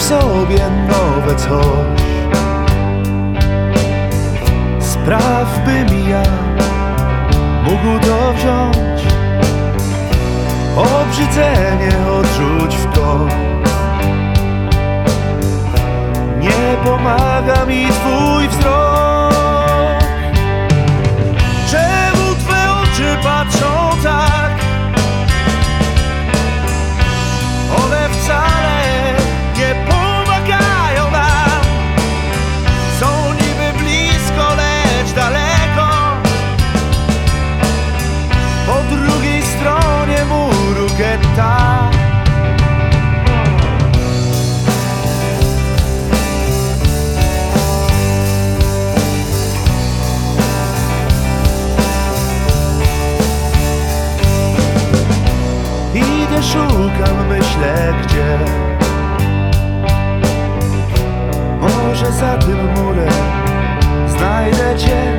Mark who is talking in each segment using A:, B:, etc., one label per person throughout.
A: sobie nowe coś. Spraw, bym ja mógł to wziąć. Obrzydzenie odrzuć w to. Nie pomaga mi twój wzrok. Czemu twe oczy patrzą tak? One wcale nie pomagają nam. Są niby blisko, lecz daleko. Po drugiej stronie muru getta. Idę, szukam, myślę gdzie. Może za tym murem znajdę cię.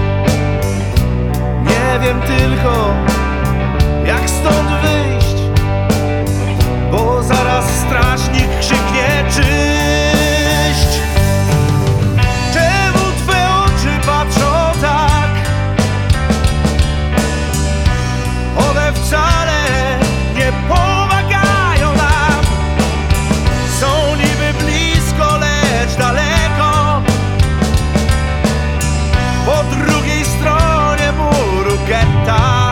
A: Nie wiem tylko, jak stąd wyjść, bo zaraz strażnik krzyknie czyść. Czemu twe oczy patrzą tak? One wcale nie pomagają nam. Są niby blisko, lecz daleko. Po drugiej stronie muru getta.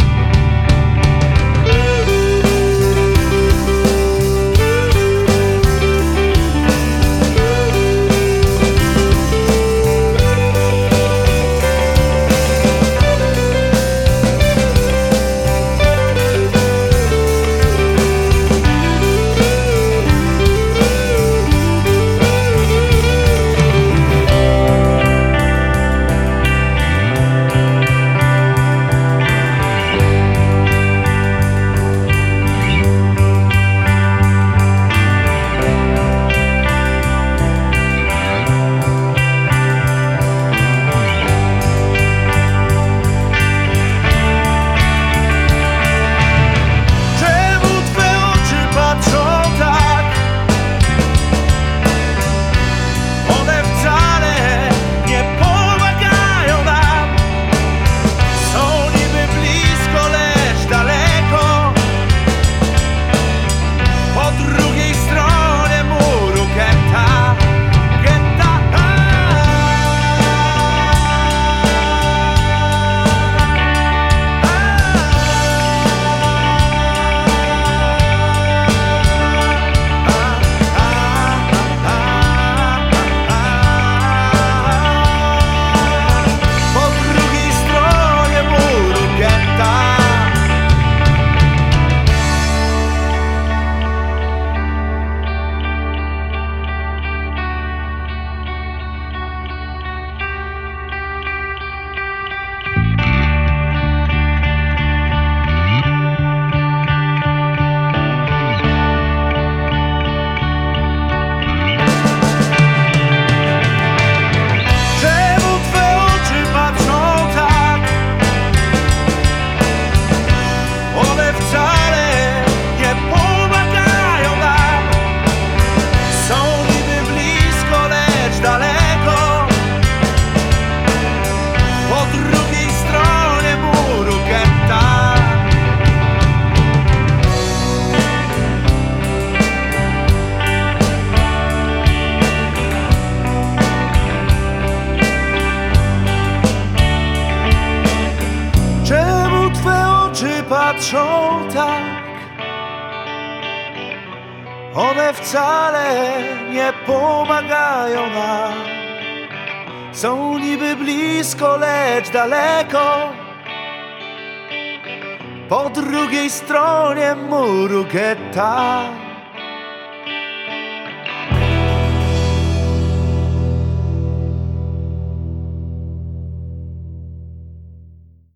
A: Patrzą tak, one wcale nie pomagają nam. Są niby blisko, lecz daleko. Po drugiej stronie muru getta.